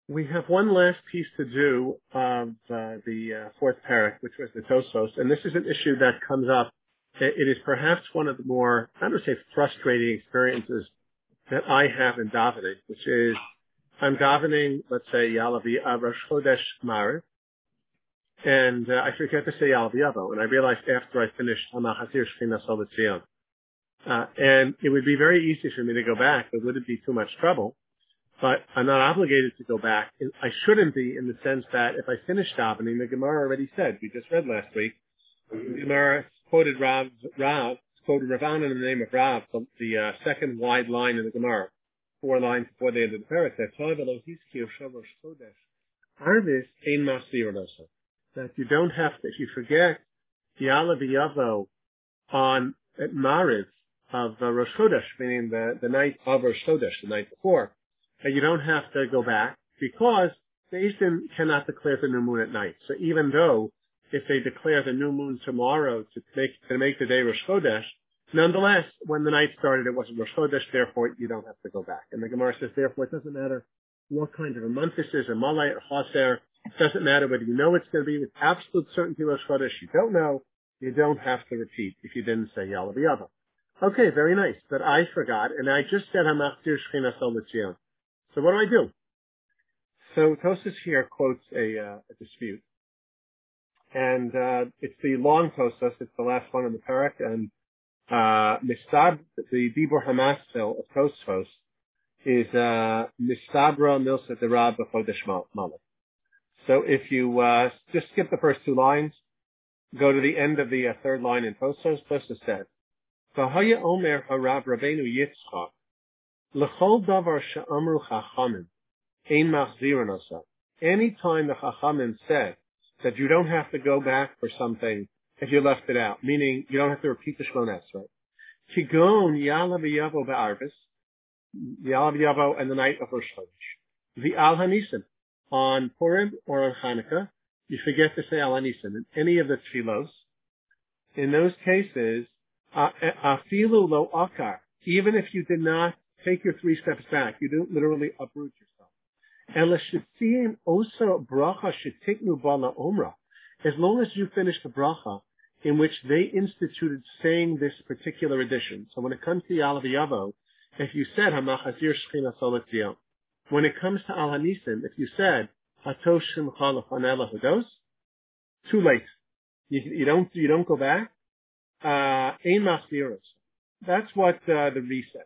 We have one last piece to do of the fourth parak, which was the Tosfos, and this is an issue that comes up. It is perhaps one of the more, I don't say frustrating experiences that I have in davening, which is I'm davening, let's say, Yalavi Rosh Chodesh Mariv, and I forget to say Yalavi Avo, and I realized after I finished Hamachazir Shechina Solet Zion. And it would be very easy for me to go back. It wouldn't be too much trouble. But I'm not obligated to go back. I shouldn't be in the sense that if I finish davening, the Gemara already said, we just read last week, the Gemara quoted quoted Rav in the name of Rav, the second wide line in the Gemara, 4 lines before the end of the parak, that you don't have to, if you forget the Ya'ala V'Yavo on at Mariv of Rosh Chodesh, meaning the night of Rosh Chodesh, the night before, you don't have to go back because the Eastern cannot declare the new moon at night. So even though if they declare the new moon tomorrow to make the day Rosh Chodesh, nonetheless, when the night started, it wasn't Rosh Chodesh, therefore you don't have to go back. And the Gemara says, therefore, it doesn't matter what kind of a month this is, a Malay or Chaser. It doesn't matter whether you know it's going to be with absolute certainty Rosh Chodesh. You don't know. You don't have to repeat if you didn't say Ya'ala V'Yavo. Okay, very nice. But I forgot, and I just said Hamachzir Shechina Solet Zion. So what do I do? So Tosfos here quotes a dispute, and it's the long Tosfos. It's the last one in the parak, and the Dibur Hamasil of Tosfos is Mistabra Milsa Derab B'Chodesh Malach. So if you just skip the first 2 lines, go to the end of the third line in Tosfos. Tosfos said, "V'haya Omer Harav Rabbeinu Yitzchak." L'chol davar she'amru chachamim ein machzirin osa. Any time the chachamim said that you don't have to go back for something if you left it out, meaning you don't have to repeat the Shmona Esrei. Kigon Ya'ala V'Yavo be'arvis, Ya'ala V'Yavo and the night of Rosh Chodesh. The Al Hanisim on Purim or on Hanukkah, you forget to say Al Hanisim in any of the tefillos. In those cases, afilu lo akar, even if you did not take your 3 steps back. You don't literally uproot yourself. As long as you finish the bracha in which they instituted saying this particular addition. So when it comes to Ya'ala V'Yavo, if you said Hamachazir Shechina Solet Zion, when it comes to Al Hanisim, if you said Hatosh Shimcha L'Fanei Lahados, too late. You don't go back. Ein Machziros. That's what the reset.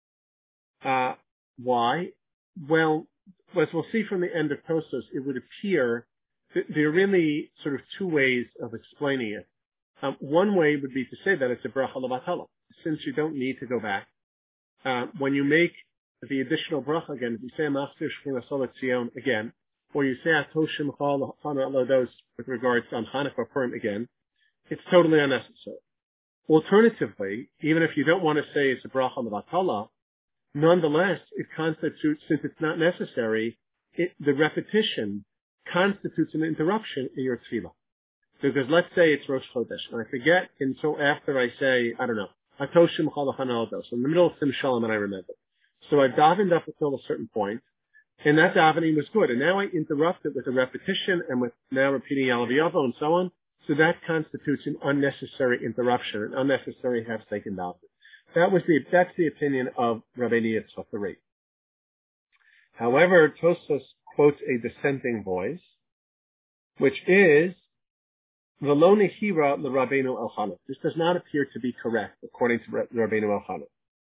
Why? Well, as we'll see from the end of Tosfos, it would appear that there are really sort of 2 ways of explaining it. One way would be to say that it's a bracha levatala, since you don't need to go back. When you make the additional bracha again, if you say Machzir Shechina Solet Zion again, or you say Hatosh Shimcha L'Fanei Lahados with regards to Hanukkah or Purim again, it's totally unnecessary. Alternatively, even if you don't want to say it's a bracha levatala, nonetheless, it constitutes, since it's not necessary, the repetition constitutes an interruption in your tefillah. Because let's say it's Rosh Chodesh, and I forget until after I say, I don't know, Hatosh Shimcha L'Fanei Lahados, in the middle of Sim Shalom, and I remember. So I davened up until a certain point, and that davening was good. And now I interrupt it with a repetition, and with now repeating Ya'ala V'Yavo and so on. So that constitutes an unnecessary interruption, an unnecessary half-taken davening. That's the opinion of Rabbeinu Yitzchak the Rate. However, Tosfos quotes a dissenting voice, which is V'lo nehira l'Rabbeinu Elchanan. This does not appear to be correct, according to Rabbeinu Elchanan.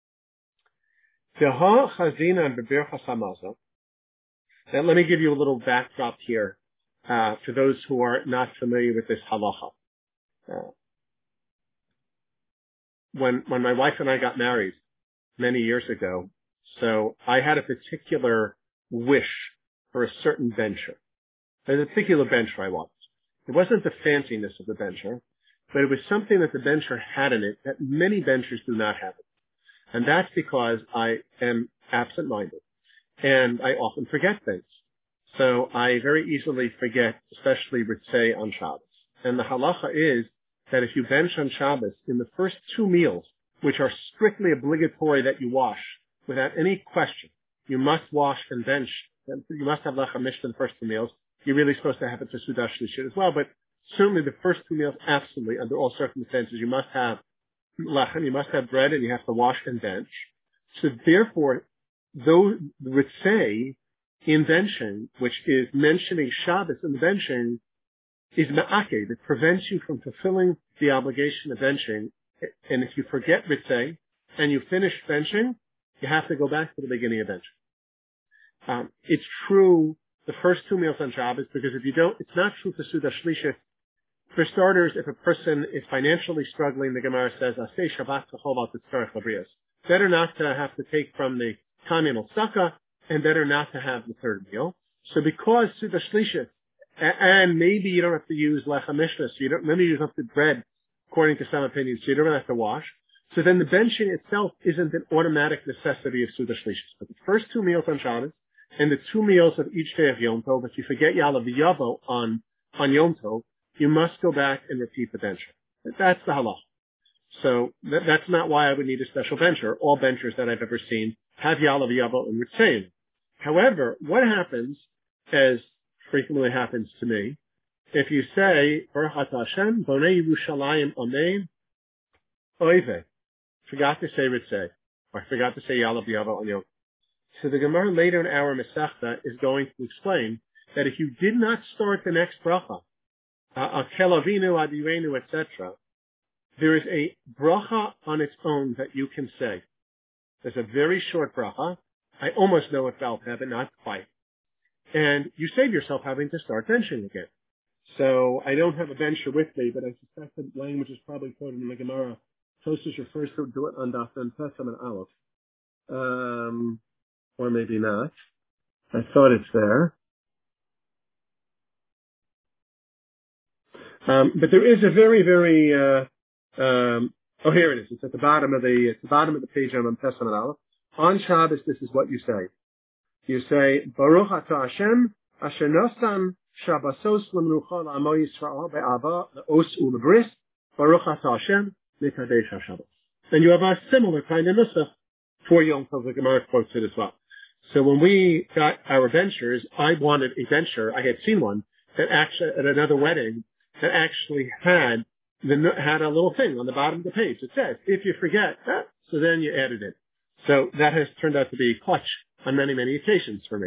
Teha chazina b'birchas hamazon. Now, let me give you a little backdrop here for those who are not familiar with this halacha. When my wife and I got married many years ago, so I had a particular wish for a certain bencher. There's a particular bencher I wanted. It wasn't the fanciness of the bencher, but it was something that the bencher had in it that many benchers do not have it. And that's because I am absent-minded, and I often forget things. So I very easily forget, especially Ritzei on Shabbos. And the halacha is that if you bench on Shabbos, in the first 2 meals, which are strictly obligatory that you wash, without any question, you must wash and bench You must have lechem mishnah the first two meals. You're really supposed to have it for Suda Shlishit as well, but certainly the first two meals, absolutely, under all circumstances, you must have lechem, you must have bread, and you have to wash and bench. So therefore, though the ritzei in benching, which is mentioning Shabbos in the benching, is ma'ake, that prevents you from fulfilling the obligation of benching. And if you forget ritzei and you finish benching, you have to go back to the beginning of benching. It's true the first two meals on Shabbos, because if you don't, it's not true for Suda Shlishit. For starters, if a person is financially struggling, the Gemara says, Aseh Shabbat Chachol Tzarech Labrias. Better not to have to take from the Kanyan al Tzaka, and better not to have the third meal. So because Suda Shlishit, and maybe you don't have to use Lechem Mishnah, so maybe you don't have to bread, according to some opinions, so you don't have to wash. So then the benching itself isn't an automatic necessity of Suda Shlishit. But the first two meals on Shabbos, and the two meals of each day of Yom Tov, if you forget Yalav Yavo on Yom Tov, you must go back and repeat the bencher. That's the halach. So that's not why I would need a special bencher. All benchers that I've ever seen have Yalav Yavo and Ritzein. However, what happens, as frequently happens to me, if you say, Baruch Atah Hashem, Bonei Yerushalayim Amen, Oive, forgot to say Ritzei, or forgot to say Yalav Yavo on Yom Tov. So the Gemara later in our Masechta is going to explain that if you did not start the next bracha, Akel Avinu, Adirenu, etc., there is a bracha on its own that you can say. There's a very short bracha. I almost know it felt but not quite. And you save yourself having to start benching again. So I don't have a bencher with me, but I suspect the language is probably quoted in the Gemara. Tosfos refers to do it on Daf and Pesam and Aleph. Or maybe not. I thought it's there. But there is a very, very, here it is. It's at the bottom of the page on Pesach and Aleph. On Shabbos, this is what you say. You say, Baruch Atah Hashem, Asher Nosan Shabbasos L'Menucha L'Amo Yisrael Be'ava L'Os U'L'Bris, Baruch Atah Hashem, L'Kadesh HaShabbos. And you have a similar kind of nusach for Yom Tov. The Gemara quotes it as well. So when we got our benchers, I wanted a bencher. I had seen one that actually, at another wedding, that actually had a little thing on the bottom of the page. It says, if you forget, so then you added it. So that has turned out to be clutch on many, many occasions for me.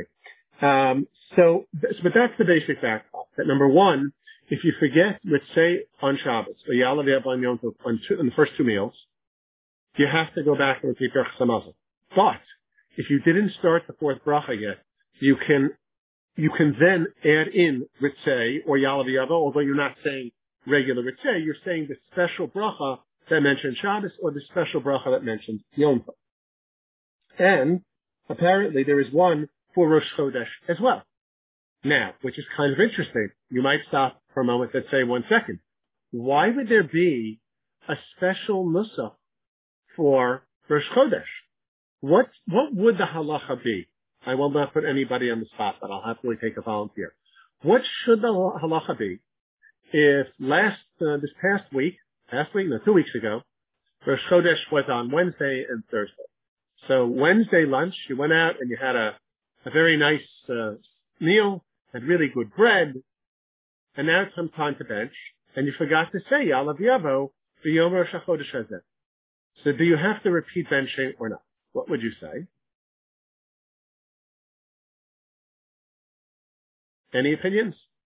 But that's the basic fact. That number one, if you forget, let's say on Shabbos, or Yalav Yav on Yom Tov, on the first two meals, you have to go back and repeat Berachas Hamazon. But if you didn't start the fourth bracha yet, you can then add in Ritzei or Yalav Yavo, although you're not saying regular Ritzei, you're saying the special bracha that mentions Shabbos or the special bracha that mentions Yom Tov. And apparently there is one for Rosh Chodesh as well. Now, which is kind of interesting. You might stop for a moment and say, 1 second. Why would there be a special nusach for Rosh Chodesh? What would the halacha be? I will not put anybody on the spot, but I'll happily take a volunteer. What should the halacha be if this past week, 2 weeks ago, Rosh Chodesh was on Wednesday and Thursday. So Wednesday lunch, you went out and you had a very nice meal, had really good bread, and now it's some time to bench, and you forgot to say Yalav Yavo for Yom Rosh Chodesh Hazeh. So do you have to repeat benching or not? What would you say? Any opinions?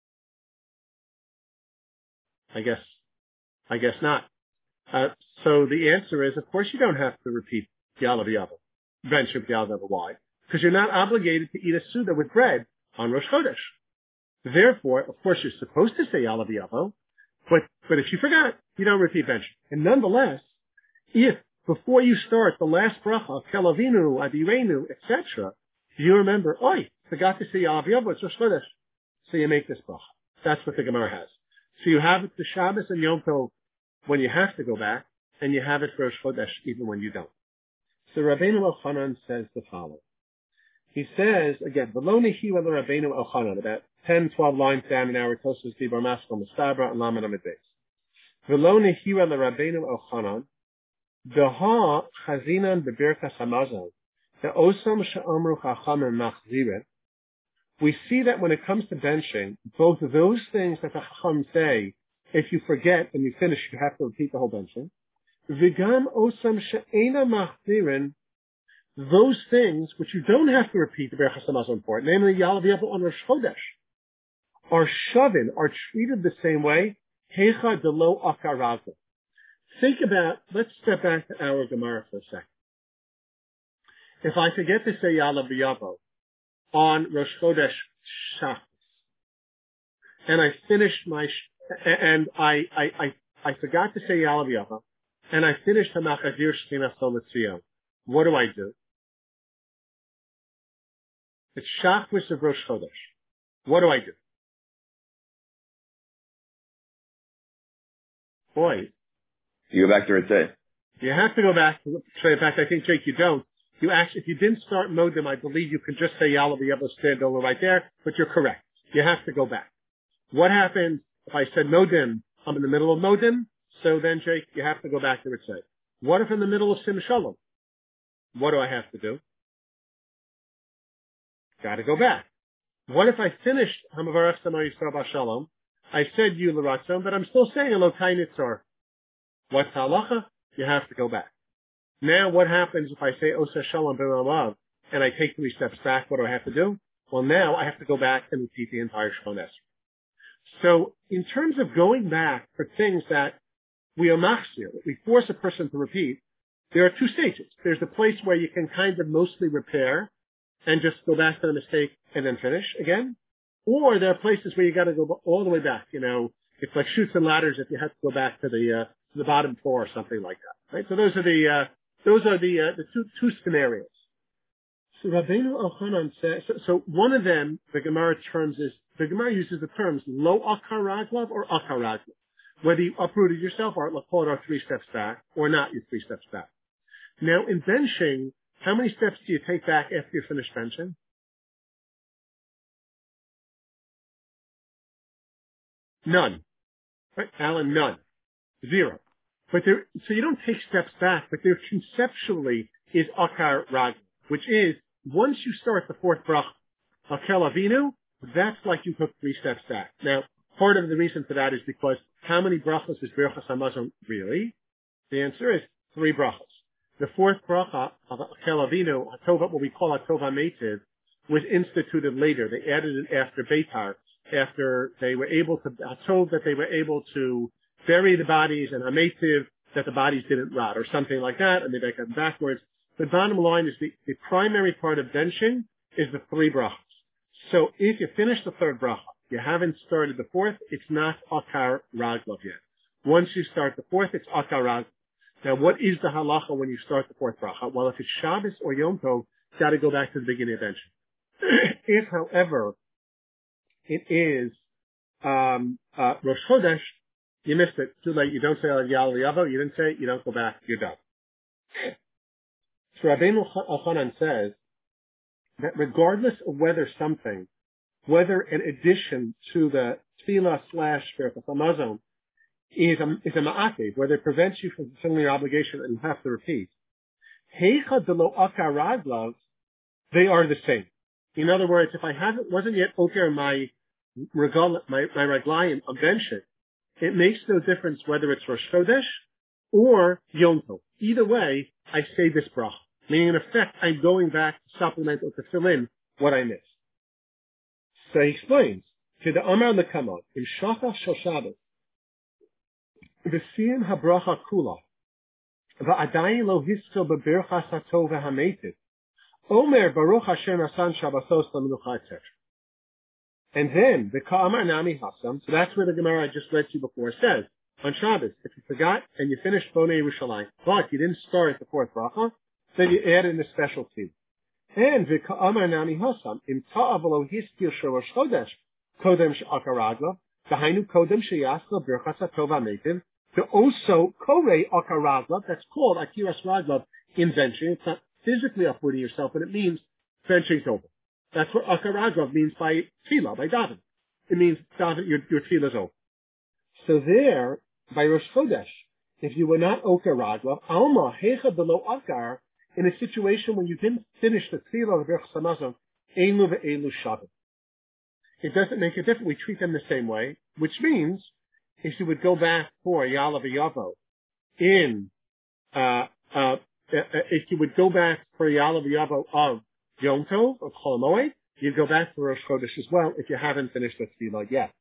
I guess not. So the answer is, of course, you don't have to repeat Yalav Yavo, bench of Yalav Yavo. Why? Because you're not obligated to eat a Suda with bread on Rosh Chodesh. Therefore, of course, you're supposed to say Yalav Yavo, but if you forgot, you don't repeat benching. And nonetheless, if before you start the last bracha, Kel Avinu, Adirenu, etc., you remember, forgot to say Yalav Yavo, it's Rosh Chodesh. So you make this bracha. That's what the Gemara has. So you have it for Shabbos and Yom Tov when you have to go back, and you have it for Rosh Chodesh even when you don't. So Rabbeinu Elchanan says the following. He says, again, V'lo nehiwa l'Rabbeinu Elchanan, about 10, 12 lines down in our Tosfos Dibur Maskal Mustabra and Lamed Amid Beis. V'lo nehiwa l'Rabbeinu Elchanan, D'ha chazinan b'birkas hamazon, De'osam she'amru chachamim machziret, we see that when it comes to benching, both of those things that the Chacham say, if you forget and you finish, you have to repeat the whole benching. V'gam osam she'ena machzirin, those things which you don't have to repeat, the Berachas Hamazon important, namely Yalav Yavo on Rosh Chodesh, are shovin, are treated the same way. Hecha delo akaragla. Think about, let's step back to our Gemara for a second. If I forget to say Yalav Yavo on Rosh Chodesh Shabbos, and I finished and I forgot to say Yalav Yavo, and I finished Hamachazir Shechina Soletzion, what do I do? It's Shabbos of Rosh Chodesh. What do I do? Boy. You go back to Ritzeh. You have to go back to Ritzeh. In fact, I think, Jake, you don't. You actually, if you didn't start Modim, I believe you can just say Yalav Yavo stand over right there, but you're correct. You have to go back. What happens if I said Modim, I'm in the middle of Modim, so then, Jake, you have to go back to Ritzeh. What if in the middle of Sim Shalom? What do I have to do? Got to go back. What if I finished Hamavarach Samo Yisrael B'Shalom? I said you l'ratzon, but I'm still saying Elokai Nitzor. What's halacha? You have to go back. Now, what happens if I say Osa Shalom B'Mamav and I take 3 steps back? What do I have to do? Well, now I have to go back and repeat the entire Shemon Esrei. So, in terms of going back for things that we are machzir, we force a person to repeat, there are 2 stages. There's the place where you can kind of mostly repair and just go back to the mistake and then finish again. Or there are places where you got to go all the way back. You know, it's like Chutes and Ladders if you have to go back to the bottom floor or something like that. Right? So those are the two scenarios. So Rabbeinu Elchanan says, so one of them, the Gemara uses the terms lo akar raglav or akar raglav. Whether you uprooted yourself or call it our 3 steps back or not, you're 3 steps back. Now in benching, how many steps do you take back after you finish benching? None. Right? Alan, none. 0. But so you don't take steps back, but there conceptually is akar raglav, which is once you start the 4th bracha, Akel Avinu, that's like you took 3 steps back. Now, part of the reason for that is because how many brachas is Berachas Hamazon really? The answer is 3 brachas. The 4th bracha of Akel Avinu, what we call Hatov HaMeitiv, was instituted later. They added it after Beitar, after they were able to, Hatov that they were able to bury the bodies and Hameitiv that the bodies didn't rot or something like that, and they make them backwards. The bottom line is the primary part of benching is the 3 brachas. So if you finish the 3rd bracha, you haven't started the 4th, it's not akar raglav yet. Once you start the 4th, it's akar raglav. Now, what is the halacha when you start the 4th bracha? Well, if it's Shabbos or Yom Tov, got to go back to the beginning of benching. If, however, it is Rosh Chodesh, you missed it. Too late. You don't say Yalav Yavo. You didn't say it. You don't go back. You're done. So Rabbeinu Elchanan says that regardless of whether an addition to the tefillah / Berachas Hamazon is a ma'akev, whether it prevents you from fulfilling your obligation and you have to repeat, heicha delo akar raglav, they are the same. In other words, if I wasn't yet oker my raglayim of benching, it makes no difference whether it's Rosh Chodesh or Yom Tov. Either way, I say this bracha. Meaning, in effect, I'm going back to supplement or to fill in what I missed. So he explains, to the Amar Lekamot, in Shachar Shel Shabbos, V'siyim habracha kula, v'adayin lo hiskil b'berchas hatov v'hameitiv, Omer Baruch Hashem Asan Shabbatos L'Menucha, etc. And then, the Ka'amar Nami Hasam, so that's where the Gemara I just read to you before says, on Shabbos, if you forgot and you finished Bonei Yerushalayim, but you didn't start the 4th bracha, then you add in the specialty. And the Ka'amar Nami Hasam, Im Ta'av Lo Hiskil Shorosh Chodesh, Kodem She'akar Raglav, V'hainu Kodem She'yasla Birchas HaTov HaMeitiv, to also Korei Akar Raglav, that's called Akiras Raglav in benching. It's not physically uprooting yourself, but it means benching's over. That's what Akar Raglav means by tefillah, by daven. It means daven, your tefillah's over. So there, by Rosh Chodesh, if you were not Akar Raglav, Alma Hecha Below Akar, in a situation when you didn't finish the tefillah of Berachas Hamazon, Eilu ve'eilu shavim. it doesn't make a difference. We treat them the same way, which means if you would go back for Yalav Yavo if you would go back for Yalav Yavo of Yom Tov, of Chol Moed, you'd go back for Rosh Chodesh as well if you haven't finished the tefillah yet.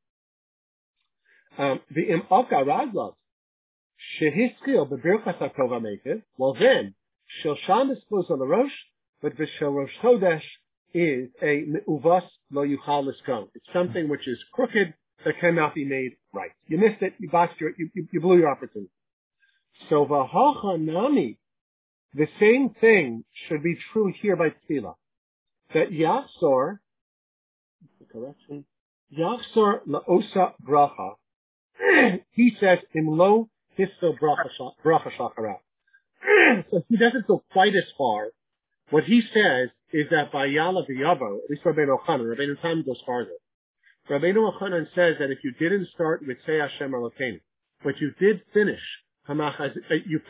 The Im Oka Razlav, Shehiskil Bebirchas HaTova Mekid, well then, Shel Sham is close on the Rosh, but the Shel Rosh Chodesh is a Me'uvas Lo Yuchal Liskon. It's something which is crooked that cannot be made right. You missed it, you blew your opportunity. So Vahacha Nami, the same thing should be true here by Tefillah. That Yachzor, correction, Yachzor La'osa Bracha, he says, in lo histo bracha shachara. So he doesn't go quite as far. What he says is that by Yalav Yavo, at least Rabbeinu Tam goes farther. Rabbeinu Ochanan says that if you didn't start with Say Hashem Elokeinu, but you did finish, you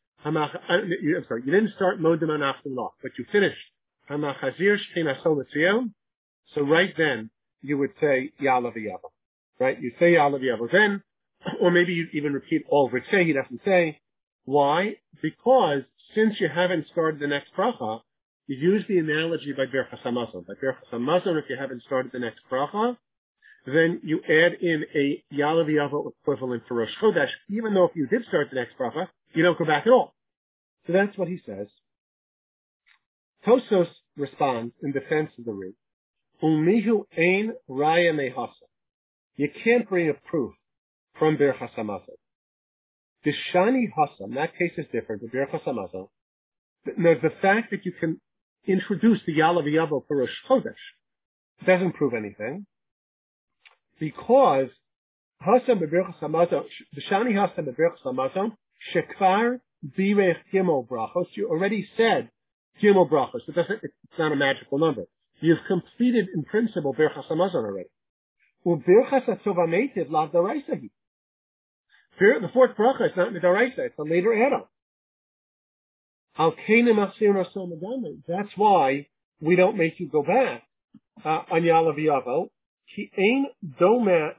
didn't start Modim Anaftim, but you finished Hamachazir Shchein Asol L'Tzion, so right then you would say Yalav Yavo. Right? You say Yalav Yavo then, or maybe you even repeat all Ritzeh, he doesn't say. Why? Because since you haven't started the next bracha, you use the analogy by Birchas Hamazon. By Birchas Hamazon, if you haven't started the next bracha, then you add in a Yalav Yavo equivalent for Rosh Chodesh, even though if you did start the next bracha, you don't go back at all. So that's what he says. Tosos responds in defense of the Rid. Umihu ein raya mehasa. You can't bring a proof from Birchas Hamazon. The Shani Hasa, in that case is different, the Birchas Hamazon. The fact that you can introduce the Yalav Yavo for Rosh Chodesh doesn't prove anything, because Hasa B'Birchas Hamazon, the Shani Hasa B'Birchas Hamazon, Shekvar Birech Gimel Brachos, you already said Gimel Brachos, it's not a magical number. You've completed in principle Birchas Hamazon already. U'Birchas HaTova Meitiv Lav D'Oraisa Hi. The fourth bracha is not D'Oraisa, it's a later add-on. That's why we don't make you go back on Yalav Yavo. Ki ein dome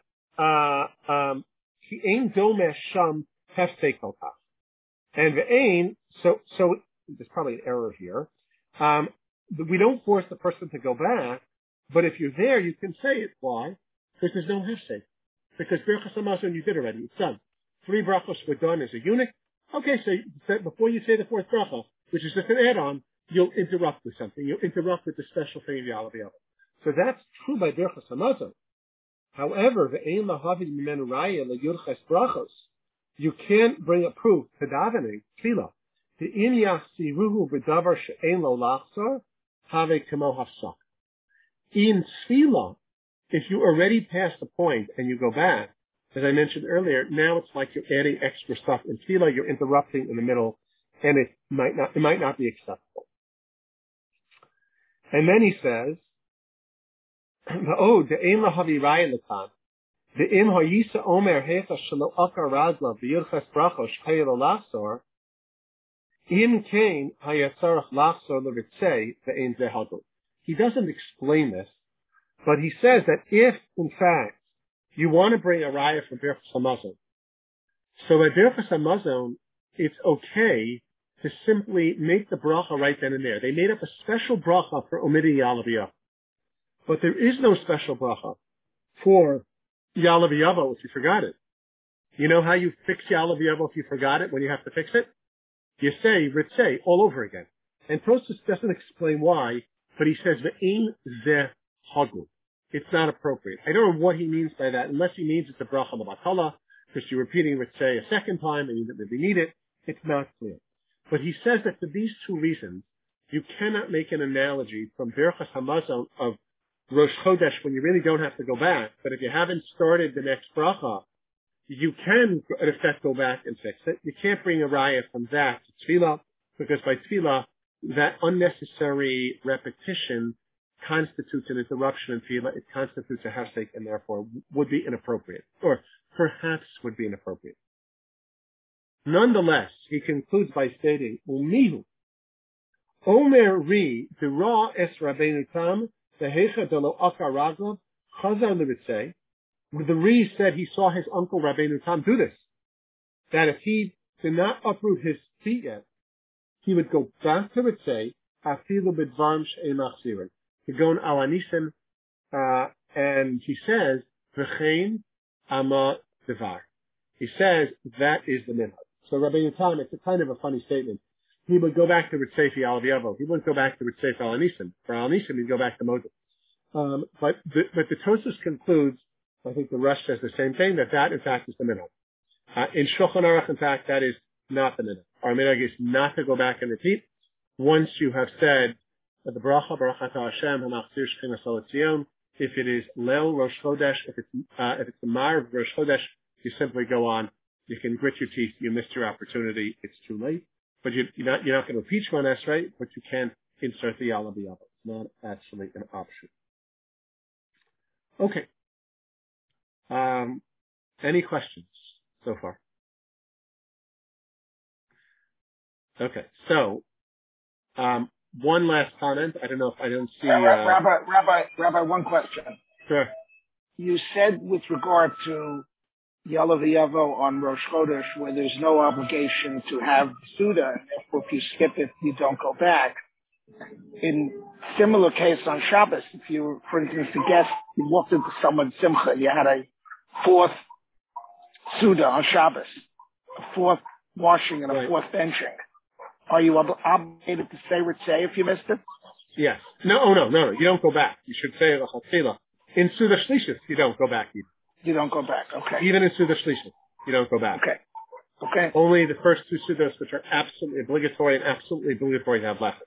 sham hefsei kol kach. And the ein, so there's probably an error here. We don't force the person to go back, but if you're there, you can say it. Why? Because there's no hefsei. Because Birchas Hamazon you did already. It's done. 3 brachos were done as a unit. Okay, so before you say the fourth bracha, which is just an add-on, you'll interrupt with something. You'll interrupt with the special thing of Yalav Yavo. So that's true by Birchas Hamazon. However, ve'ein lahavid mimenu raya leyurches brachos. You can't bring a proof to davening tefillah. The im yachsiruhu b'davar she'ein lo lachzor have kemo hafsak. In tefillah, if you already passed the point and you go back, as I mentioned earlier, now it's like you're adding extra stuff in tefillah. You're interrupting in the middle, and it might not be acceptable. And then he says, "Oh, the ein lahavi raya lekan, the im hayisa omer hecha shelo akar razla v'yirches brachos shchayel lachzor, im kain hayatzarach lachzor levitzei ve'ein zehagul." He doesn't explain this, but he says that if, in fact, you want to bring a raya from Birchas Hamazon, so at Birchas Hamazon, it's okay to simply make the bracha right then and there. They made up a special bracha for omitting Yalav Yavo. But there is no special bracha for Yalav Yavo if you forgot it. You know how you fix Yalav Yavo if you forgot it when you have to fix it? You say Ritzeh all over again. And Tosfos doesn't explain why, but he says Ve'ein zeh hagul. It's not appropriate. I don't know what he means by that, unless he means it's a bracha l'batala, because you're repeating Ritzeh a second time and you didn't really need it. It's not clear. But he says that for these 2 reasons, you cannot make an analogy from Birchas Hamazon of Rosh Chodesh when you really don't have to go back. But if you haven't started the next bracha, you can, in effect, go back and fix it. You can't bring a raya from that to tefillah, because by tefillah, that unnecessary repetition constitutes an interruption in tefillah. It constitutes a hefsek and therefore would be inappropriate, or perhaps would be inappropriate. Nonetheless, he concludes by stating, Umihu, Omer ri, dira es Rabbeinu Tam, vehecha de lo akar raglav, Chazar would say, the Ri said he saw his uncle Rabbeinu Tam do this. That if he did not uproot his feet yet, he would go back to Ritzei, afilu b'dvarim she'ein machzirin. He'd go in Al Anisim, and he says, v'chein ama devar. He says that is the minhag. So Rabbeinu Tam, it's a kind of a funny statement. He would go back to Ritzei fi Al Aviyavo. He wouldn't go back to Ritzei for Al Anisim. For Al Anisim, he'd go back to Moses. But the Tosfos concludes, I think the Rush says the same thing, that in fact is the minhag. In Shulchan Aruch, in fact, that is not the minhag. Our minhag is not to go back and repeat. Once you have said the bracha, Baruch Atah Hashem, Hamachzir Shechina Sol Tzion, if it is Leil Rosh Chodesh, if it's the Mar of Rosh Chodesh, you simply go on. You can grit your teeth. You missed your opportunity. It's too late. But you're not going to repeat Shemon Esrei, but you can insert the Yalav Yavo. It's not actually an option. Okay. Any questions so far? Okay. So, one last comment. I don't know if I don't see. Rabbi, one question. Sure. You said with regard to Yalav Yavo on Rosh Chodesh, where there's no obligation to have Suda, and therefore if you skip it, you don't go back. In similar case on Shabbos, if you, for instance, the guest, you walked into someone's simcha, and you had a fourth Suda on Shabbos, a fourth washing and a fourth benching. Are you obligated to say Ritzei if you missed it? Yes. No. You don't go back. You should say L'Chatzila. In Suda Shlishis, you don't go back either. You don't go back. Okay. Even in Suda Shlishis, you don't go back. Okay. Only the first two Sudas, which are absolutely obligatory and absolutely obligatory to have left.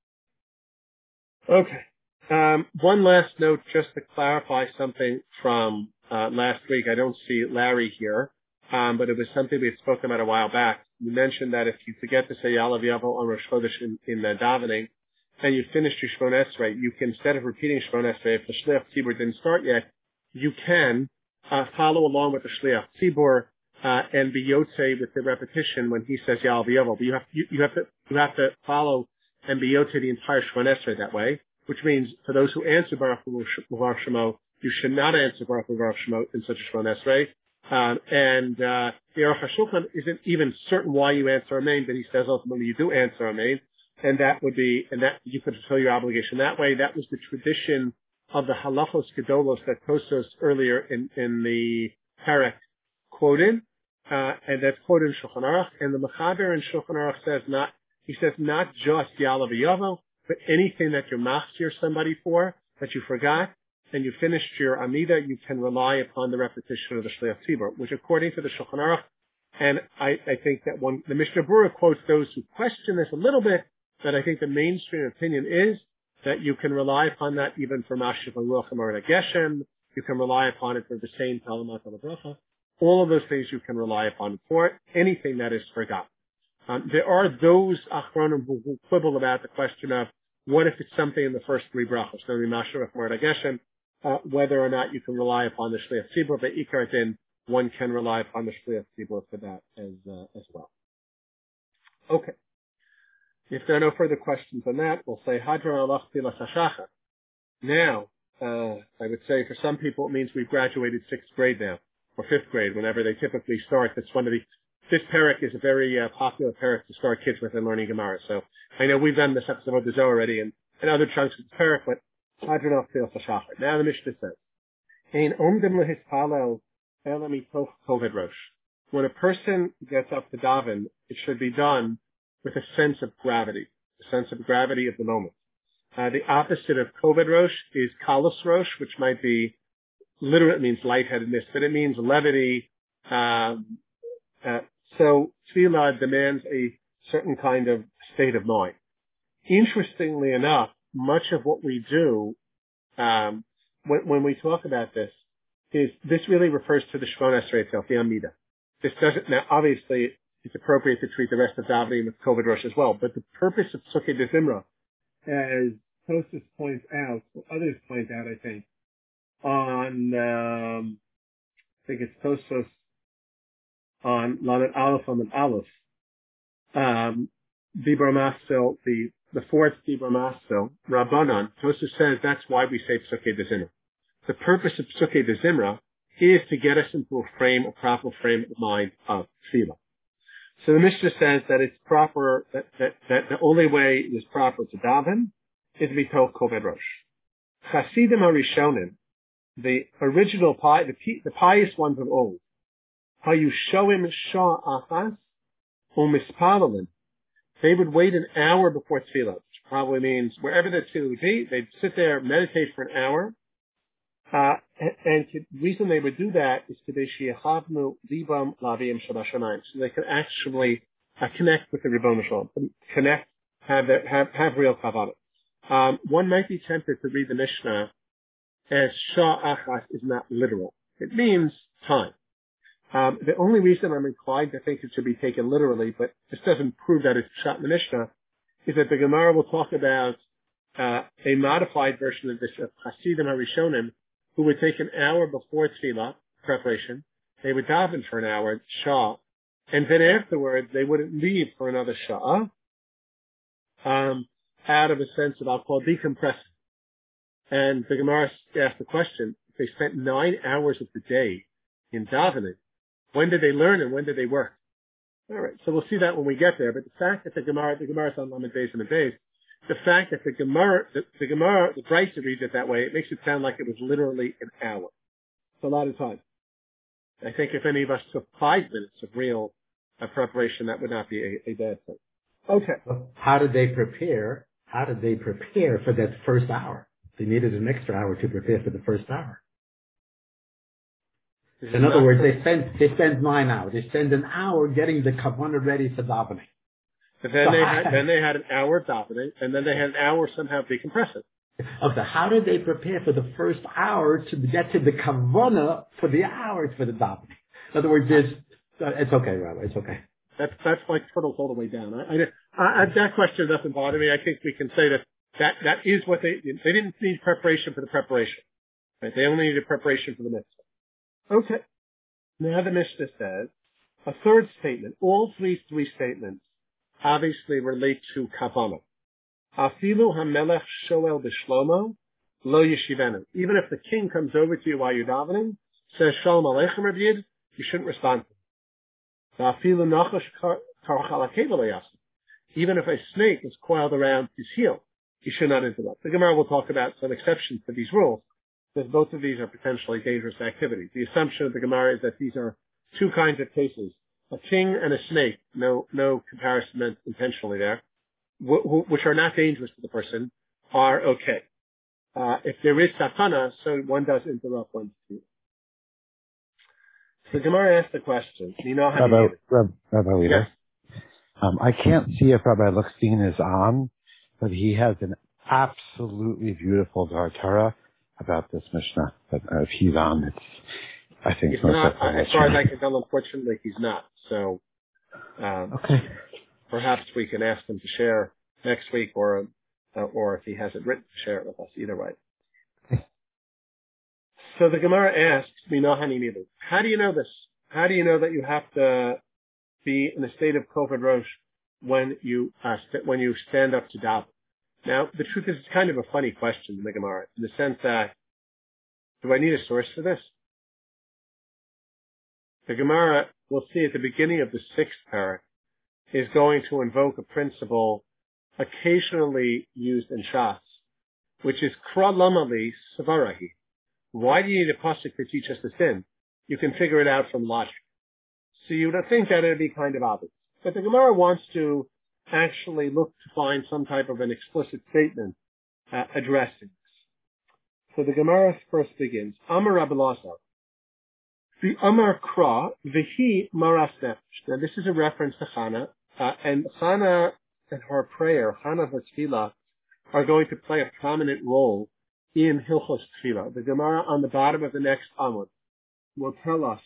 Okay. One last note, just to clarify something from last week. I don't see Larry here, but it was something we had spoken about a while back. You mentioned that if you forget to say Yalav Yavo on Rosh Chodesh in davening, and you finished your Shemon Esrei, you can, instead of repeating Shemon Esrei, if the Shliach Tzibur didn't start yet, you can follow along with the Shliach Tzibur and be Yotzei with the repetition when he says Yalav Yavo. But you have to follow and be Yotzei the entire Shemon Esrei that way, which means for those who answer Baruch U'Var Shemo, you should not answer Baruch U'Var Shemo in such a Shemon Esrei. And the Aruch HaShulchan isn't even certain why you answer Amen, but he says ultimately you do answer Amen, and that you could fulfill your obligation that way. That was the tradition of the Halachos Gedolos that Tosfos earlier in the Perek quoted, and that's quoted in Shulchan Aruch. And the Mechaber in Shulchan Aruch says not just Yalav Yavo, but anything that you're machzir somebody for that you forgot, and you finished your Amida, you can rely upon the repetition of the Shliach Tzibur, which according to the Shulchan Aruch, and I think that the Mishnah Berurah quotes those who question this a little bit, but I think the mainstream opinion is that you can rely upon that even for Mashiach Ruach HaMoreh Geshem. You can rely upon it for the same Talamat Al-Bracha. All of those things you can rely upon for anything that is forgotten. There are those Achronim who quibble about the question of what if it's something in the first three brachos, so Mashiach Ruach HaMoreh Geshem, whether or not you can rely upon the Shliach Tzibur, but Ikar Din, one can rely upon the Shliach Tzibur for that as well. Okay. If there are no further questions on that, we'll say Hadra Alach Tila Sashachar. Now, I would say for some people it means we've graduated 6th grade now, or 5th grade, whenever they typically start. That's this Perek is a very popular Perek to start kids with in learning Gemara. So I know we've done this episode of the Zohar already and other chunks of the Perek, but Hadra Alach Tila Sashachar. Now the Mishnah says, Ein omdim lehispalel elami toch koved rosh. When a person gets up to daven, it should be done with a sense of gravity, a sense of gravity of the moment. The opposite of koved rosh is kalos rosh, which might be, literally it means lightheadedness, but it means levity. So tefillah demands a certain kind of state of mind. Interestingly enough, much of what we do, when we talk about this really refers to the Shemon Esrei itself, the Amida. This doesn't, now obviously, it's appropriate to treat the rest of davening with koved rosh as well. But the purpose of Sukkot de Zimra, as Tosfos points out, or others point out, I think, on I think it's Tosfos on Lamed Aleph on Aleph, Dibur Masil, the fourth Dibur Masil, Rabbanan. Tosfos says that's why we say Sukkot de Zimra. the purpose of Psuke de Zimra is to get us into a proper frame of mind of tefillah. So the Mishnah says that it's proper, that the only way it is proper to daven is to be told koved rosh. Chasidim Harishonim, the original, the pious ones of old, Hayushoim Shah Achas Umispalalim, they would wait an hour before tefillah, which probably means wherever the tefillah would be, they'd sit there, meditate for an hour. And the reason they would do that is so they could actually connect with the Ribono Shel Olam, connect, have real kavanah. One might be tempted to read the Mishnah as Shah Achas is not literal. It means time. The only reason I'm inclined to think it should be taken literally, but this doesn't prove that it's shot in the Mishnah, is that the Gemara will talk about a modified version of this of Hasidim Harishonim, who would take an hour before tefillah preparation. They would daven for an hour, shah, and then afterwards they wouldn't leave for another shah, out of a sense of, I'll call decompressing. And the Gemara asked the question, if they spent 9 hours of the day in davening, when did they learn and when did they work? All right, so we'll see that when we get there. But the fact that the Gemara is on Lamed Beis and Beis, the fact that the Brisa reads it that way, it makes it sound like it was literally an hour. It's a lot of time. I think if any of us took 5 minutes of real preparation, that would not be a bad thing. Okay. Well, how did they prepare? How did they prepare for that first hour? They needed an extra hour to prepare for the first hour. In other words, they spend 9 hours. They spend an hour getting the kavanah ready for davening. But then they had an hour of davening, and then they had an hour somehow decompressing. Okay, how did they prepare for the first hour to get to the kavanah for the hours for the davening? In other words, it's okay, Rabbi, it's okay. That's like turtles all the way down. That question doesn't bother me. I think we can say that is what they didn't need preparation for the preparation. Right? They only needed preparation for the mitzvah. Okay. Now the Mishnah says a third statement. All three statements obviously relate to kavanah. Afilu hamelech shoel b'shlomo lo yeshivenu. Even if the king comes over to you while you're davening, says shalom aleichem Rav Yid, you shouldn't respond to him. Afilu nachash karach ala keva lo yasim. Even if a snake is coiled around his heel, you should not interrupt. The Gemara will talk about some exceptions to these rules, because both of these are potentially dangerous activities. The assumption of the Gemara is that these are two kinds of cases: a king and a snake. No comparison meant intentionally there, which are not dangerous to the person, are okay. If there is sakana, so one does interrupt one's view. So the Gemara asked the question. You know how Rabbi Leader. Yes. I can't see if Rabbi Luxstein is on, but he has an absolutely beautiful Torah about this Mishnah. But if he's on, I think he's not. As far as I can tell, unfortunately, he's not. So, okay. Perhaps we can ask him to share next week, or if he hasn't written, to share it with us. Either way. Okay. So the Gemara asks, "Minahani nilu." How do you know this? How do you know that you have to be in a state of koved rosh when you stand up to daven? Now, the truth is, it's kind of a funny question in the Gemara, in the sense that, do I need a source for this? The Gemara, we'll see at the beginning of the 6th parak, is going to invoke a principle occasionally used in Shas, which is kra lamali savarahi. Why do you need a pasuk to teach us the sin? You can figure it out from logic. So you would think that it would be kind of obvious. But the Gemara wants to actually look to find some type of an explicit statement addressing this. So the Gemara first begins, Amar Rabbi Lazar, the Amar Kra, V'hi Maras Nefesh. Now this is a reference to Chana, and Chana and her prayer, Chana and her tefillah, are going to play a prominent role in Hilchos Tefillah. The Gemara on the bottom of the next Amud will tell us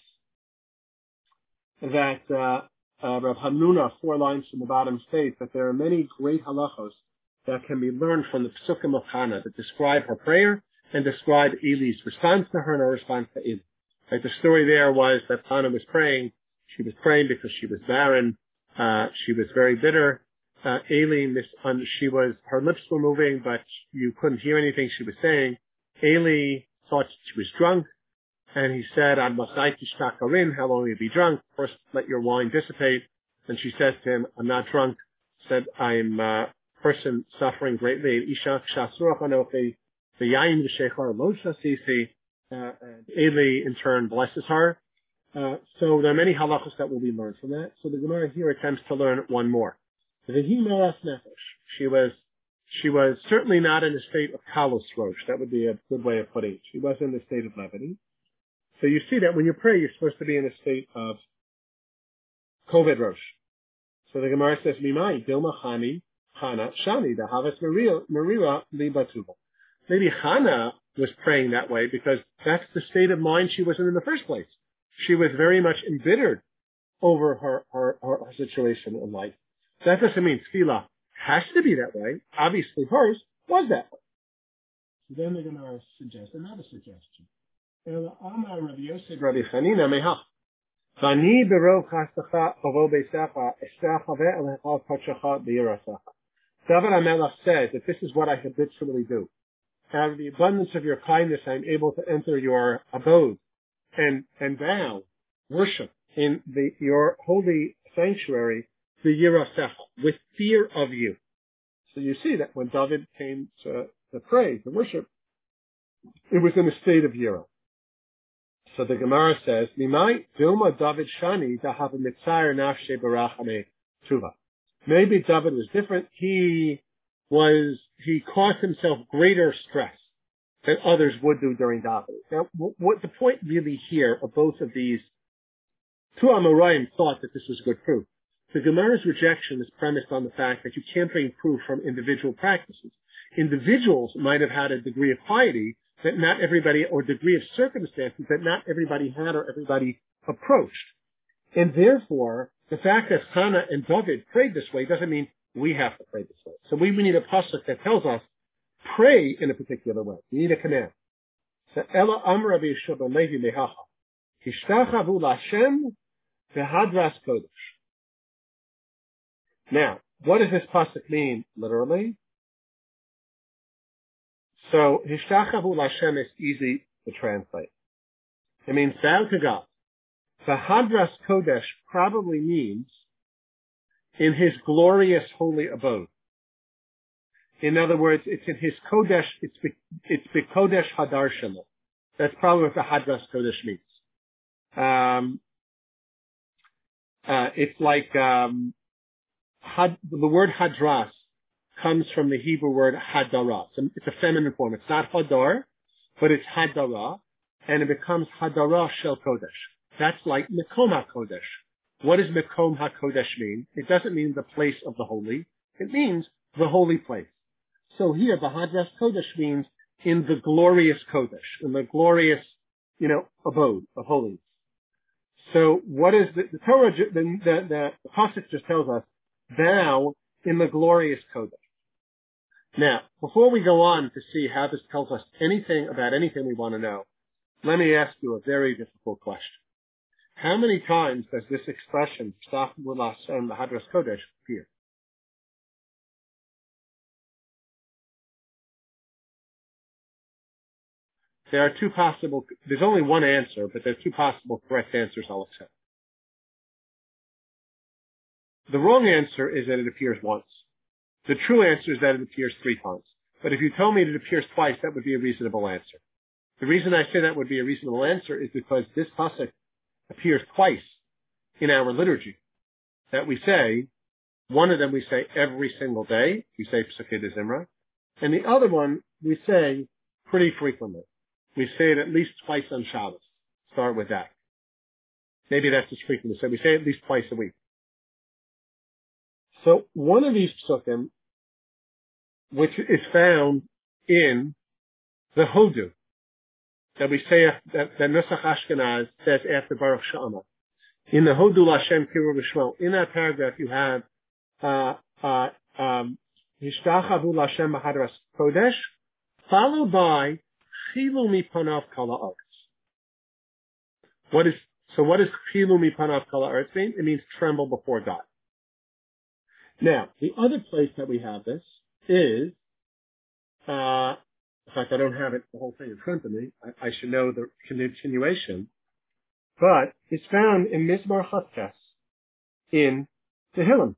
that Rav Hamnuna, 4 lines from the bottom, states that there are many great halachos that can be learned from the Psukim of Hannah that describe her prayer and describe Eli's response to her and her response to Eli. Like the story there was that Hannah was praying. She was praying because she was barren. She was very bitter. Eli, her lips were moving, but you couldn't hear anything she was saying. Eli thought she was drunk, and he said, "I'm masayki. How long will you be drunk? First, let your wine dissipate." And she says to him, "I'm not drunk." Said, "I'm a person suffering greatly." Isha kshasruach anochi, the yayin v'shechar lo shasisi, and Eli in turn blesses her. So there are many halachos that will be learned from that. So the Gemara here attempts to learn one more. She was certainly not in a state of kalos rosh. That would be a good way of putting it. She was in a state of levity. So you see that when you pray, you're supposed to be in a state of koved rosh. So the Gemara says, "Mimai dilma chani chana shani the havas marira li batuva." Maybe Hannah was praying that way because that's the state of mind she was in the first place. She was very much embittered over her situation in life. That doesn't mean tefillah has to be that way. Obviously, hers was that way. So then they're going to suggest another suggestion. Amar Rabbi Yosef Rabbi Chanina mehach. Vani berov chasacha ovo beisacha estacha ve'elechal pachacha b'yirasacha. David HaMelech said that this is what I habitually do. Out of the abundance of your kindness, I am able to enter your abode and vow, worship in your holy sanctuary, the Yirasecha, with fear of you. So you see that when David came to pray, to worship, it was in a state of Yira. So the Gemara says, "Mimai Dilma David Shani dahav mitzayir nafshe barachame tuva." Maybe David was different. He caused himself greater stress than others would do during davening. Now, what the point really here of both of these two Amoraim thought that this was good proof. The Gemara's rejection is premised on the fact that you can't bring proof from individual practices. Individuals might have had a degree of piety that not everybody, or degree of circumstances that not everybody had or everybody approached. And therefore, the fact that Hannah and David prayed this way doesn't mean we have to pray this way. So we need a pasuk that tells us, pray in a particular way. We need a command. So Ela Amra B'Yeshua ben Levi Mehacha. Hishtachavu L'Hashem V'Hadras Kodesh. Now, what does this pasuk mean, literally? So, Hishtachavu L'Hashem is easy to translate. It means bow to God. V'Hadras Kodesh probably means in his glorious holy abode. In other words, it's in his Kodesh, it's B'Kodesh Hadar Shelo. That's probably what the Hadras Kodesh means. It's like, the word Hadras comes from the Hebrew word Hadara. It's a feminine form. It's not Hadar, but it's Hadara, and it becomes Hadara Shel Kodesh. That's like Mekom HaKodesh. What does Mekom HaKodesh mean? It doesn't mean the place of the holy. It means the holy place. So here, the Hadras Kodesh means in the glorious Kodesh, in the glorious, abode of holiness. So what is the Torah, the pasuk just tells us, thou in the glorious Kodesh. Now, before we go on to see how this tells us anything about anything we want to know, let me ask you a very difficult question. How many times does this expression, Hishtachavu L'Hashem V'Hadras Kodesh, appear? There are there's only one answer, but there are two possible correct answers I'll accept. The wrong answer is that it appears once. The true answer is that it appears 3 times. But if you tell me it appears twice, that would be a reasonable answer. The reason I say that would be a reasonable answer is because this pasuk appears twice in our liturgy. That we say, one of them we say every single day, we say Psukei de Zimra, and the other one we say pretty frequently. We say it at least twice on Shabbos. Start with that. Maybe that's as frequent as we say it at least twice a week. So one of these psukim, which is found in the Hodu, that we say that Nusach Ashkenaz says after Baruch She'amar. In the Hodu L'Hashem Kiru V'Shmo, in that paragraph you have Hishtachavu L'Hashem V'Hadras Kodesh, followed by Chilu Mipanav Kol Ha'aretz. What does Chilu Mipanav Kol Ha'aretz mean? It means tremble before God. Now, the other place that we have this is In fact, I don't have the whole thing in front of me. I should know the continuation. But it's found in Mizmor Chatzes in Tehillim.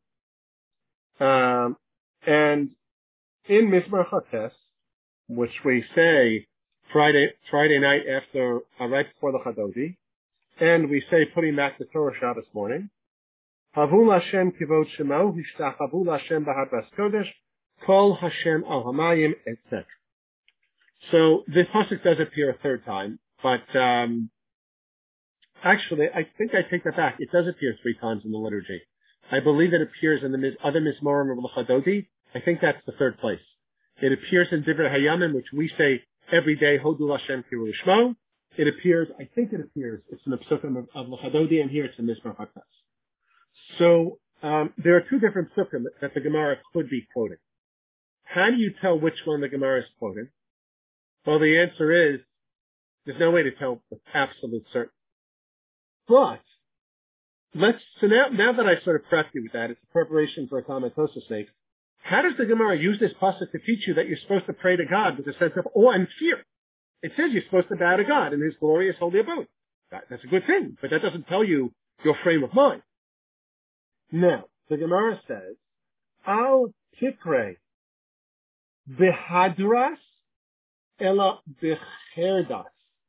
And in Mizmor Chatzes, which we say Friday night after, right before the Chadodi, and we say putting back the Torah Shabbos morning, Havu Hashem kivod shemo, hishtachavu Hashem b'hadras kodesh, kol Hashem al hamayim, etc. So this pasuk does appear a third time, but actually, I think I take that back. It does appear 3 times in the liturgy. I believe it appears in the other Mizmorim of the Chadodi. I think that's the third place. It appears in Divrei Hayamim, which we say every day, Hodu Hashem Kiru Shmo. It appears, it's in the Psukim of the Chadodi, and here it's in Mizmor Chatzes. So, there are 2 different Psukim that the Gemara could be quoting. How do you tell which one the Gemara is quoting? Well, the answer is, there's no way to tell with absolute certainty. But, so now that I sort of prepped you with that, it's a preparation for a Talmud Tosafos sake. How does the Gemara use this pasuk to teach you that you're supposed to pray to God with a sense of awe and fear? It says you're supposed to bow to God in His glorious holy abode. That's a good thing, but that doesn't tell you your frame of mind. Now, the Gemara says, Al tikre behadras ela becherdas.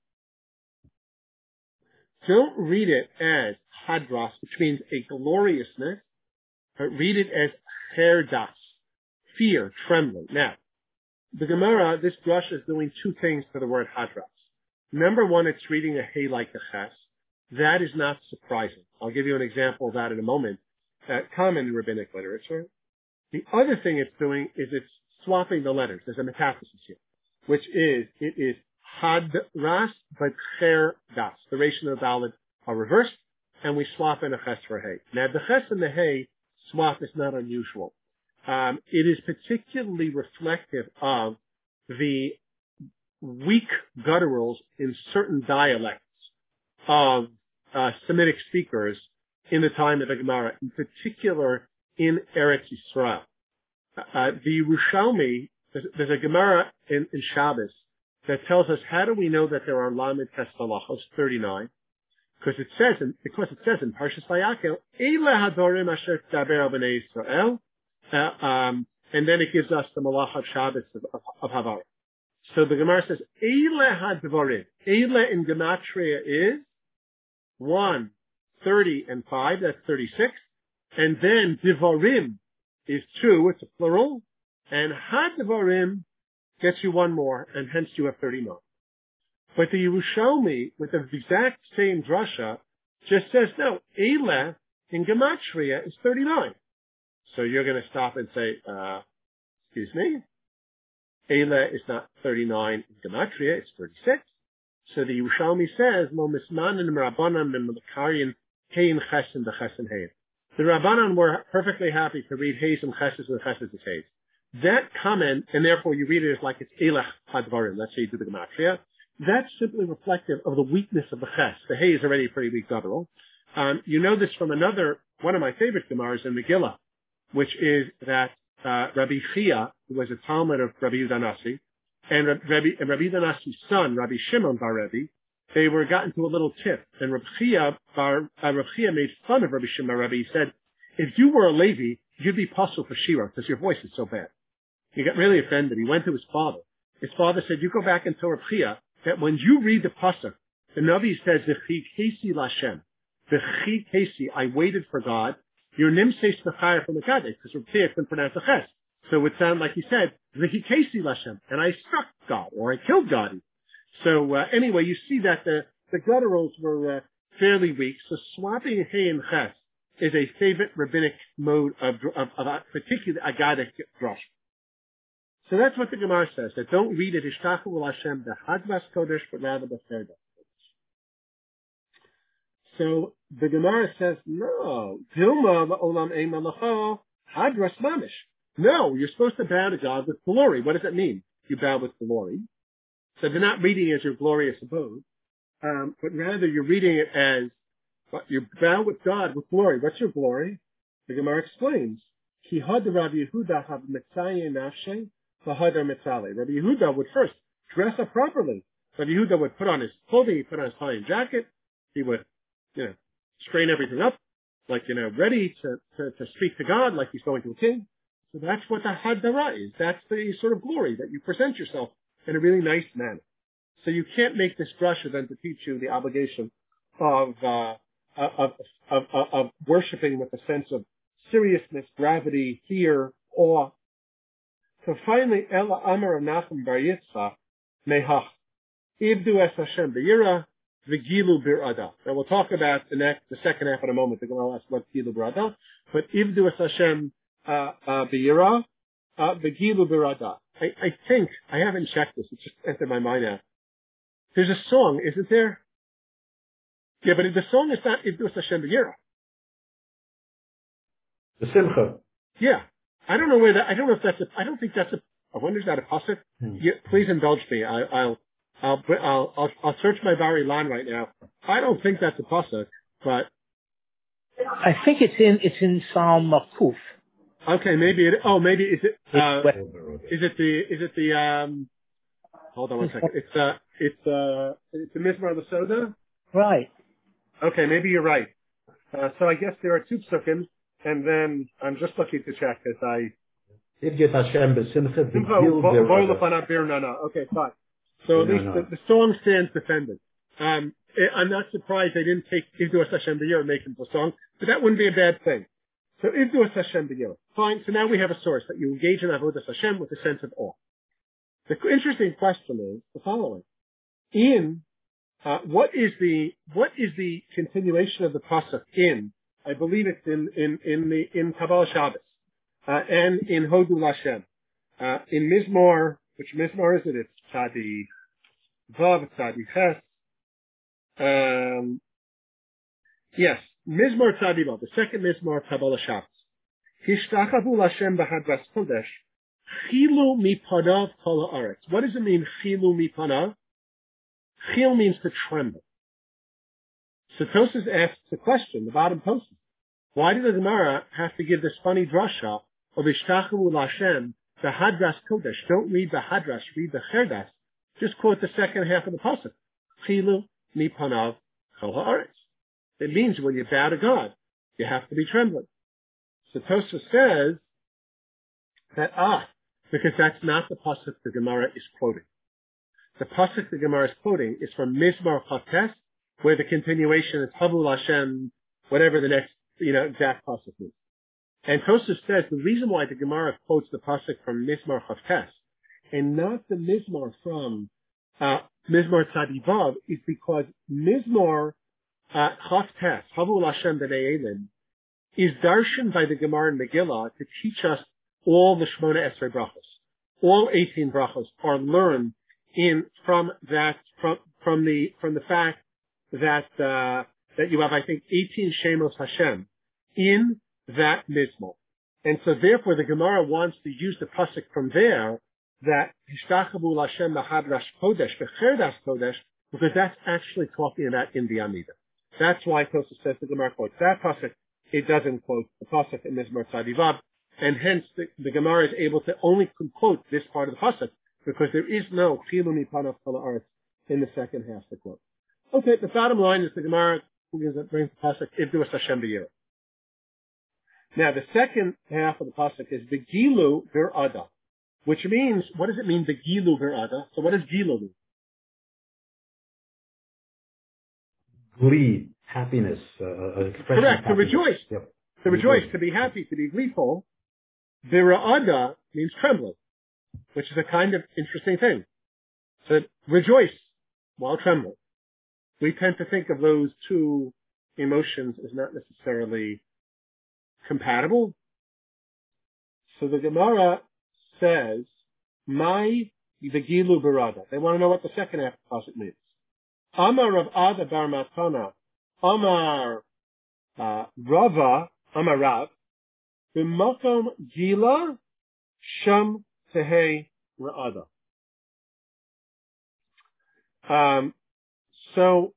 Don't read it as hadras, which means a gloriousness, but read it as cherdas, fear, trembling. Now, the Gemara, this drush is doing 2 things to the word hadras. Number 1, it's reading a hey like a ches. That is not surprising. I'll give you an example of that in a moment. Common in rabbinic literature. The other thing it's doing is it's swapping the letters. There's a metathesis here, which is, it is hadras, but cherdas. The resh and the daled are reversed, and we swap in a ches for a hey. Now, the ches and the hey swap is not unusual. It is particularly reflective of the weak gutturals in certain dialects of Semitic speakers in the time of the Gemara, in particular in Eretz Yisrael. The Yerushalmi, there's a Gemara in Shabbos that tells us how do we know that there are Lamed Tes Halachos 39, because it says in Parshas Vayakhel, Eile Hadorim Asher Tdaber al Bnei Yisrael. And then it gives us the Malachat Shabbos of Havara. So the Gemara says, Eile HaDvarim. Eile in Gematria is 1, 30, and 5. That's 36. And then Divarim is 2. It's a plural. And HaDvarim gets you 1 more, and hence you have 39. But the Yerushalmi, with the exact same drasha, just says, no, Eile in Gematria is 39. So you're going to stop and say, excuse me, Eile is not 39 in Gematria, it's 36. So the Yerushalmi says, Mo mismanin Rabbanan b'Makarian hein chesen b'chesen hein. The Rabbanan were perfectly happy to read Heis and Cheses and Cheses as Heis. That comment, and therefore you read it as like it's Eilech Hadvarim, let's say you do the Gematria, that's simply reflective of the weakness of the Ches. The Hey is already a pretty weak guttural. You know this from one of my favorite Gemaras in Megillah, which is that Rabbi Chia, who was a Talmud of Rabbi Yehuda Nasi, and Rabbi Yehuda Nasi's son, Rabbi Shimon bar Rebbe, they were got into a little tiff, and Rabbi Chia made fun of Rabbi Shimon bar Rebbe. He said, if you were a Levi, you'd be puzzled for Shira, because your voice is so bad. He got really offended. He went to his father. His father said, you go back and tell Rabbi Chia that when you read the pasuk, the Navi says, V'chi kesi l'Hashem, V'chi kesi, I waited for God. Your nim says Mechayah from the Kaddish, because Rabbi Chia couldn't pronounce the ches. So it would sound like he said, V'chi kesi l'Hashem, and I struck God, or I killed God. So anyway, you see that the gutturals were fairly weak. So swapping Hey and Ches is a favorite rabbinic mode of particularly Agadic drush. So that's what the Gemara says, that don't read it Ishtachu ul Hashem b'Hadras Kodesh, but rather b'Cherdas Kodesh. So the Gemara says, no, Dilma la'olam ein malacha Hadras Mamish. No, you're supposed to bow to God with glory. What does that mean? You bow with glory. So they're not reading it as your glorious abode, but rather you're reading it as you bow with God with glory. What's your glory? The Gemara explains. Ki had Rabbi Yehuda have mitzayin nafshe v'hadar mitzale. Rabbi Yehuda would first dress up properly. So Yehuda would put on his clothing, he'd put on his tie and jacket, he would, straighten everything up, like, ready to speak to God like he's going to a king. So that's what the Hadara is. That's the sort of glory that you present yourself in a really nice manner. So you can't make this drasha then to teach you the obligation of worshiping with a sense of seriousness, gravity, fear, awe. So finally, Ela Amar Nachum Bar Yitzchak Mehach Ivdu Es Hashem Be'ira V'Gilu Bir'ada. Now we'll talk about the second half in a moment. They're going to ask what's Gilu Bir'ada, but Ivdu Es Hashem Be'ira V'Gilu Bir'ada. I think I haven't checked this. It just entered my mind now. There's a song, isn't there? Yeah, but the song is not Ivdu Es Hashem Be'ira. The Simcha. Yeah. I don't know I don't know if that's I don't think that's I wonder is that a pasuk? Yeah, please indulge me. I'll search my Bari line right now. I don't think that's a pasuk, but I think it's in Psalm Kuf. Okay, maybe is it the hold on one second. It's the Mizmor L'Soda? Right. Okay, maybe you're right. So I guess there are two psukim. And then I'm just looking to check because Okay, fine. So at least the song stands defended. I'm not surprised they didn't take Ivdu Es Hashem B'Yir and make him a song, but that wouldn't be a bad thing. So Ivdu Es Hashem B'Yir. Fine. So now we have a source that you engage in Avodas Hashem with a sense of awe. The interesting question is the following: what is the continuation of the pasuk in? I believe it's in Kabbalah Shabbos, and in Hodu Lashem. In Mizmor, which Mizmor is it? It's Tzadi Vav, Tzadi Ches. Yes, Mizmor Tzadi Vav, the second Mizmor of Kabbalah Shabbos. Hishtachavu Lashem b'Hadras Kodesh, Chilu mipanav kol haaretz. What does it mean, Chilu mipanav? Chil means to tremble. So Tosas asks the question, the bottom Tosas. Why did the Gemara have to give this funny drasha of Ishtachavu Lashem, the Hadras Kodesh? Don't read the Hadras, read the Cherdas. Just quote the second half of the pasuk. Chilu mipanav kol haaretz. It means when you bow to God, you have to be trembling. So Tosas says that because that's not the pasuk the Gemara is quoting. The pasuk the Gemara is quoting is from Mizmor Chates, where the continuation is Havu Lashem, whatever the next, exact pasuk is. And Tosas says the reason why the Gemara quotes the pasuk from Mizmor Chates and not the Mizmor from Mizmor Tzadi Vav is because Mizmor Chates, Havu Lashem B'nei Elim, is darshan by the Gemara in Megillah to teach us all the Shmona Esrei brachos. All 18 brachos are learned from the fact that you have, I think, 18 Shemos Hashem in that Mizmor. And so therefore the Gemara wants to use the pasuk from there that Hishtachavu Lashem B'Hadras Kodesh, B'Cherdas Kodesh, because that's actually talking about in the Amida. That's why Tosas says the Gemara quotes that pasuk. It doesn't quote the pasuk in Mizmor Tzadi Vav, and hence the Gemara is able to only quote this part of the pasuk because there is no Chilu mipanav kol haaretz in the second half of the quote. Okay, the bottom line is the Gemara brings the pasuk Ivdu Es Hashem B'Yira. Now the second half of the pasuk is the Gilu Bir'ada, which means, what does it mean, the Gilu Bir'ada? So what does Gilu mean? Glee, happiness, expression. Correct, to happiness. rejoice. Yep. To rejoice, to be happy, to be gleeful. Bir'ada means trembling, which is a kind of interesting thing. So rejoice while trembling. We tend to think of those two emotions as not necessarily compatible. So the Gemara says, "My Gilu Bir'ada." They want to know what the second half of the pasuk means. Amar Rav Ada bar Matana, Amar Rava, Amar Rav, B'makom Gila Sham Tehei Ra'ada. So,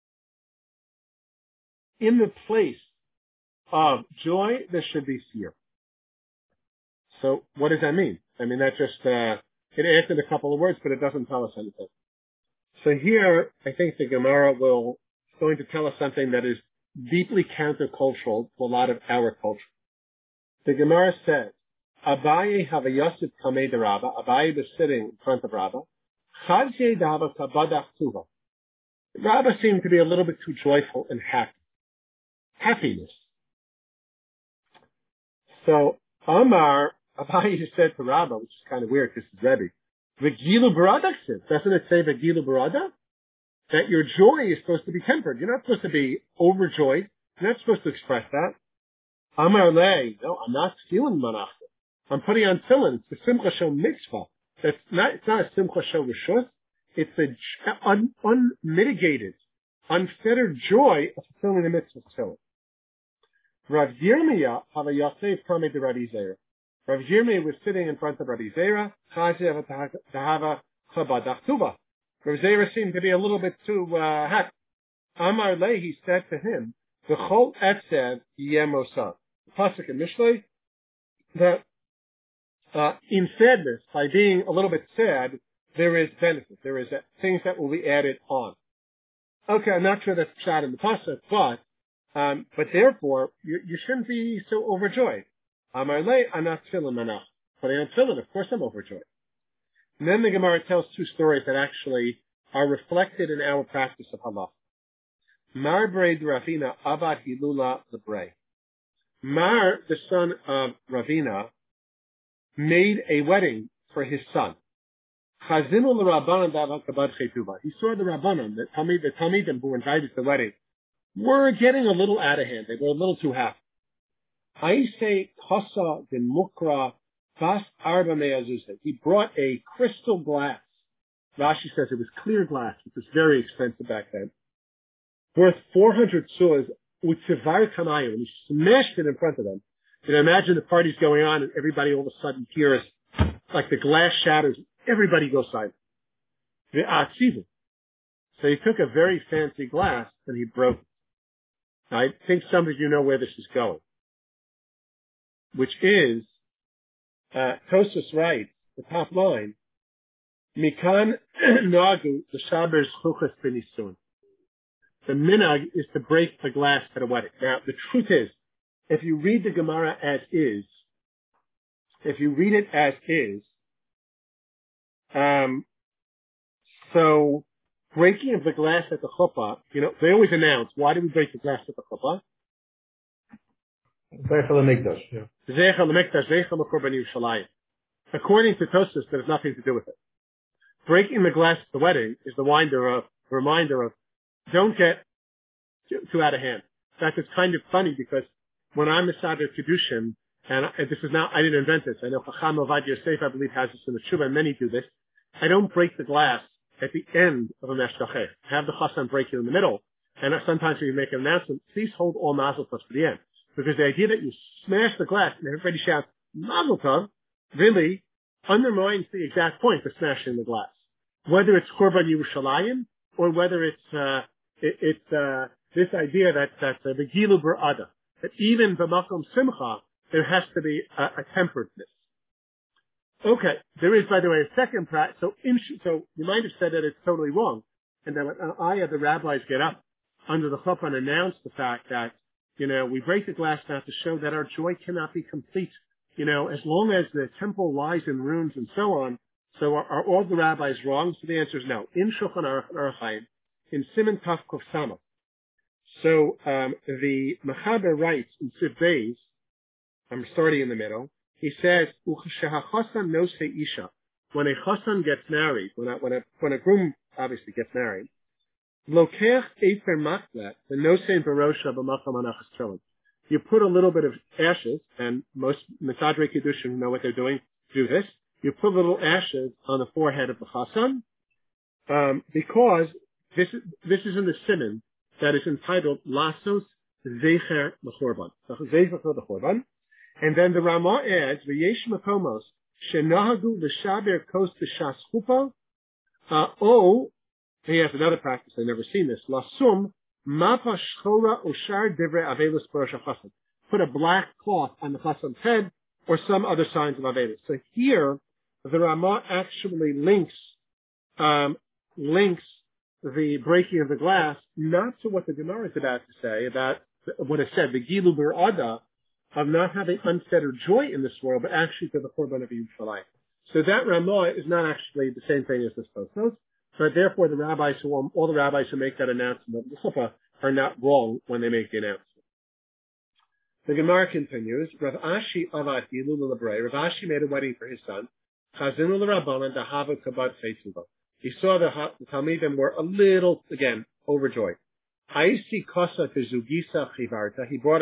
in the place of joy, there should be fear. So, what does that mean? I mean, that just It answered a couple of words, but it doesn't tell us anything. So here, I think the Gemara is going to tell us something that is deeply countercultural to a lot of our culture. The Gemara says, Abaye havayosif kamei de Rabba. Abaye was sitting in front of Rabba. Chazye dava kabadach tuva. Rabba seemed to be a little bit too joyful and happy. Happiness. So Amar, Abaye said to Rabba, which is kind of weird because it's Rebbe, V'gilu b'radach says. Doesn't it say V'gilu b'radach? That your joy is supposed to be tempered. You're not supposed to be overjoyed. You're not supposed to express that. Amar lei, no, I'm not feeling manachta. I'm putting on tefillin. It's a simcha shel mitzvah. It's not a simcha shel reshus. It's an unmitigated, unfettered joy of fulfilling the mitzvah tefillin. Rav Yirmiyah have a Yosef Kamei de Rabbi Zera. Rav Yirmiyah was sitting in front of Rabbi Zera. Chazev tahava chabadach tuva. Rav Zera seemed to be a little bit too happy. Amar lei, he said to him, V'chol etzev yeh mosad. Pasuk in Mishlei, that in sadness, by being a little bit sad, there is benefit. There is things that will be added on. Okay, I'm not sure that's shot in the pasuk, but therefore you shouldn't be so overjoyed. Amar lei anat tefillin manach. But on tefillin, of course, I'm overjoyed. And then the Gemara tells two stories that actually are reflected in our practice of halach. Mar brei Ravina avad hilula lebrei. Mar, the son of Ravina, made a wedding for his son. Chazinu l'Rabbanan davar kabad chetuva. He saw the Rabbanan, the Talmidim who were invited to the wedding, were getting a little out of hand. They were a little too happy. I say kasa de mukra bas arba me'azuzah. He brought a crystal glass. Rashi says it was clear glass, which was very expensive back then, worth 400 suas, utzivar kanayu, and he smashed it in front of them. You can imagine the party's going on, and everybody all of a sudden hears, like the glass shatters, everybody goes silent. So he took a very fancy glass, and he broke it. Now, I think some of you know where this is going, which is, Tosfos writes, the top line, Mikan nagu l'shaber zchuchas b'nisun. The minhag is to break the glass at a wedding. Now, the truth is, if you read the Gemara as is, so breaking of the glass at the chuppah, they always announce, why do we break the glass at the chuppah? Zeichel HaMikdash, yeah. Zeichel HaMikdash, Zeichel HaKorban Yerushalayim. According to Tosfos, there has nothing to do with it. Breaking the glass at the wedding is the reminder of don't get too out of hand. In fact, it's kind of funny because when I'm a Sadr Kedushin, and this is not, I didn't invent this. I know Chacham Ovadia Yosef, I believe, has this in the Tshuva, and many do this. I don't break the glass at the end of a Meshkacheh. I have the Chassan break it in the middle. And sometimes when you make an announcement, please hold all Mazel Tov for the end. Because the idea that you smash the glass and everybody shouts Mazel Tov really undermines the exact point of smashing the glass. Whether it's Korban Yerushalayim or whether it's this idea that the Gilu B'Ada, that even b'makom simcha, there has to be a temperedness. Okay, there is, by the way, a second practice. So you might have said that it's totally wrong, and then the rabbis get up under the chuppah and announce the fact that we break the glass now to show that our joy cannot be complete. As long as the temple lies in ruins and so on. So are all the rabbis wrong? So the answer is no. In Shulchan Aruch Chaim, in Siman Taf Kuf Sama. So the Mechaber writes in Siv Beis, I'm starting in the middle, he says, Uchshehachasan nose isha. When a chasan gets married, when a groom obviously gets married, Lokech efer maklet, the nosein barosha b'macham anachas tefillin. You put a little bit of ashes, and most Mesadrei Kedushin who know what they're doing do this. You put little ashes on the forehead of the chasan, because this is in the siman that is entitled Lasos Zecher L'Chorban. Zecher L'Chorban. And then the Ramah adds, V'yesh makomos shenahagu l'shaber kos b'shas chuppah, he has another practice, I've never seen this, Lasum mapa shchora oshar divrei avelus b'rosh hachasan. Put a black cloth on the chasan's head or some other signs of avelus. So here, the Ramah actually links the breaking of the glass not to what the Gemara is about to say about what it said, the Gilu Bir'ada, of not having unfettered joy in this world, but actually to the Korban of Yerushalayim. So that Ramah is not actually the same thing as this Tosfos, but therefore all the rabbis who make that announcement of the Chuppah are not wrong when they make the announcement. The Gemara continues, Rav Ashi avad Gilul Lebrei. Rav Ashi made a wedding for his son. Chazinu l'Rabbanan dahava kabad feitzuva. He saw the Talmidim were a little, again, overjoyed. Haisi kosa tezugisa chivarta. He brought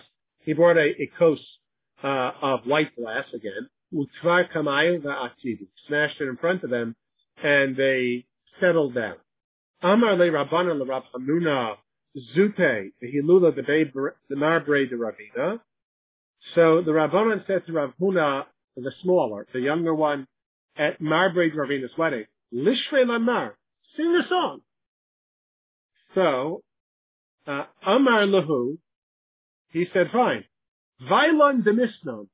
a kos of white glass again. Utvar kamayu va'ativi. Smashed it in front of them, and they settled down. Amar le Rabbanan le Rav Hamnuna zute hilula the marbrei de Ravina. So the Rabbanan said to Rav Huna, the smaller, the younger one, at marbrei de Ravina's wedding, Lishrei Lamar, sing the song. So, Amar Lahu, he said, fine. Vailon demisnon,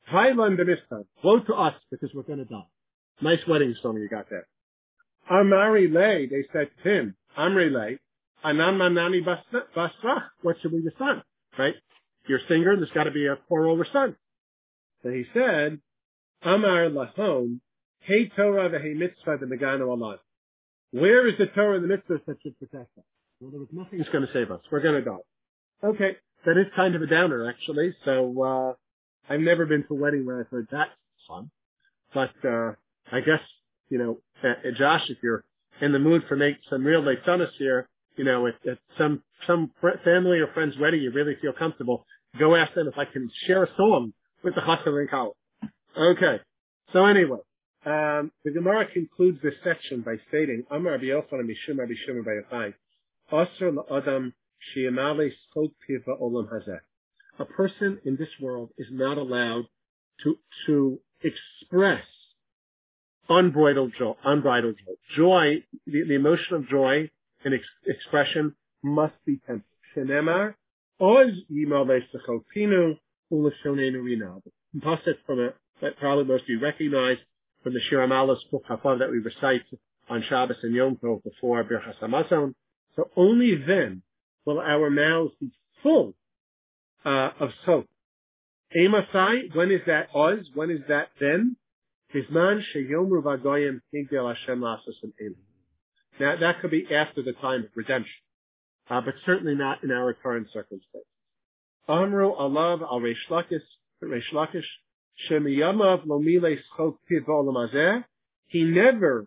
blow to us because we're going to die. Nice wedding song you got there. Amari lay, they said to him, Amri lay, Anam Manani Basrach, what should we recite? Right? You're a singer, there's got to be a choral recite. So he said, Amar Lahom, Hey Torah v'Hei Mitzvah v'Meganu Alon. Where is the Torah and the Mitzvah that should protect us? In other words, nothing's going to save us. We're going to die. Okay, that is kind of a downer, actually. So I've never been to a wedding where I've heard that song. But I guess, Josh, if you're in the mood for make some real leitzanos here, at some family or friend's wedding, you really feel comfortable, go ask them if I can share a song with the Chassan and Kala. Okay, so anyway. The Gemara concludes this section by stating, Amar Rabbi Yochanan Mishum Rabbi Shimon Bar Yochai, Asr la'adam she'yamale schok piva olam hazeh. A person in this world is not allowed to express unbridled joy. Joy, the emotion of joy and expression must be tempered. Shenemar, oz yimale schok pinu u'leshonenu rina. The pasuk from that probably most of you recognize, from the Shir Amalos Book Hafav that we recite on Shabbos and Yom Tov before Birchas Hamazon. So only then will our mouths be full of soap. Emasai, when is that oz? When is that then? Bisman sheyomru v'agoyim higdel Hashem la'asos elim. Now that could be after the time of redemption, but certainly not in our current circumstances. Amru alav al Reish Lakish. Shemiyamav lomile schok piv olam hazeh. He never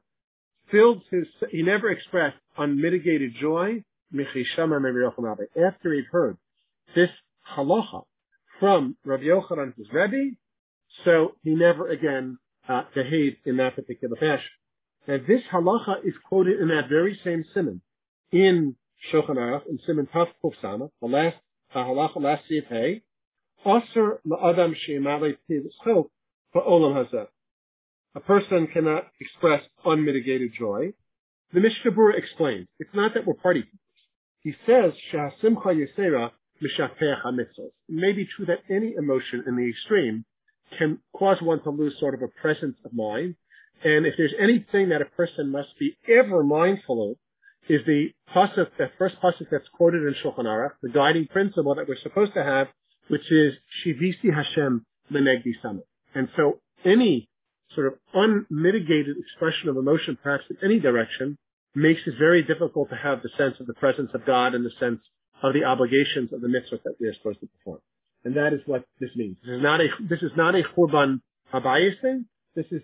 expressed unmitigated joy. After he'd heard this halacha from Rabbi Yochanan, his Rebbe, so he never again behaved in that particular fashion. And this halacha is quoted in that very same siman in Shulchan Aruch, in siman Taf Kuf Sama, the last halacha, last Sif Hey. Asr la'adam she'yamale piv schok ba'olam hazeh. A person cannot express unmitigated joy. The Mishnah Berurah explains, it's not that we're party people. He says, Sha'asimcha yesera mishapeach hamitzvos. It may be true that any emotion in the extreme can cause one to lose sort of a presence of mind. And if there's anything that a person must be ever mindful of, is the pasuk, that first pasuk that's quoted in Shulchan Aruch, the guiding principle that we're supposed to have, which is Shivisi Hashem Lenegdi Sameh. And so any sort of unmitigated expression of emotion, perhaps in any direction, makes it very difficult to have the sense of the presence of God and the sense of the obligations of the mitzvah that we are supposed to perform. And that is what this means. This is not a Churban Habayis thing. This is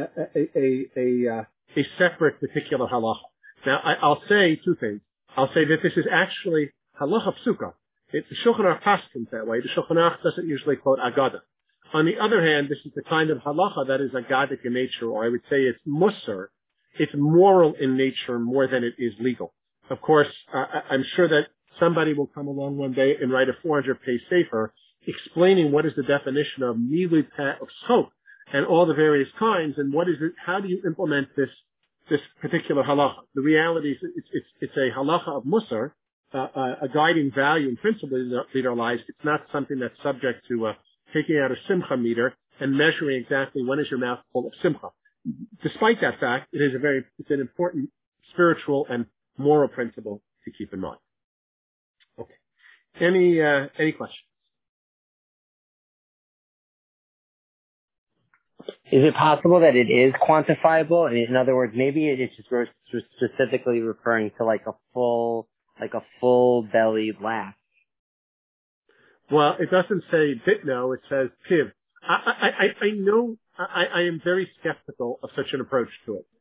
a separate particular halacha. Now, I'll say two things. I'll say that this is actually halacha psuka. The Shulchan Aruch paskins that way. The Shulchan Aruch doesn't usually quote Agada. On the other hand, this is the kind of halacha that is agadic in nature, or I would say it's musar. It's moral in nature more than it is legal. Of course, I'm sure that somebody will come along one day and write a 400-page sefer explaining what is the definition of milui peh of schok and all the various kinds, and what is it, how do you implement this particular halacha. The reality is it's a halacha of musar, a guiding value and principle in our lives. It's not something that's subject to taking out a simcha meter and measuring exactly when is your mouth full of simcha. despite that fact, it's an important spiritual and moral principle to keep in mind. Okay. Any questions? Is it possible that it is quantifiable? In other words, maybe it's just specifically referring to like a full bellied laugh. Well, it doesn't say bitno, it says piv. I know, I am very skeptical of such an approach to it.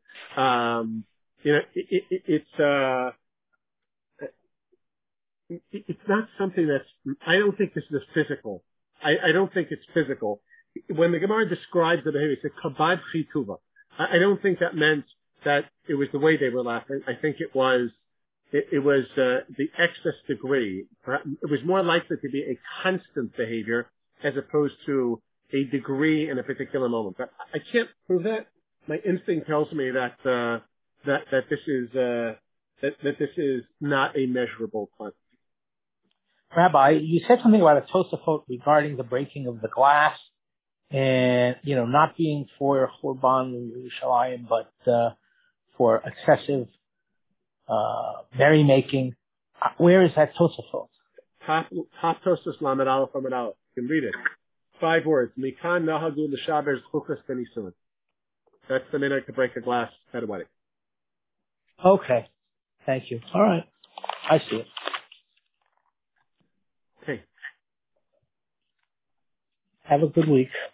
It's not something I don't think this is physical. I don't think it's physical. When the Gemara describes the behavior, it says kabad chituva. I don't think that meant that it was the way they were laughing. I think it was the excess degree. It was more likely to be a constant behavior as opposed to a degree in a particular moment. But I can't prove that. My instinct tells me that this is not a measurable quantity. Rabbi, you said something about a Tosafot regarding the breaking of the glass, and not being for Churban Yerushalayim, but for excessive merrymaking. Where is that Tosafot? Top Tosafos Lamed Aleph Amud Aleph. You can read it. 5 words. Mikan Nahagu L'Shaber Chukas Benisuin. That's the minute to break a glass at a wedding. Okay. Thank you. All right. I see it. Okay. Have a good week.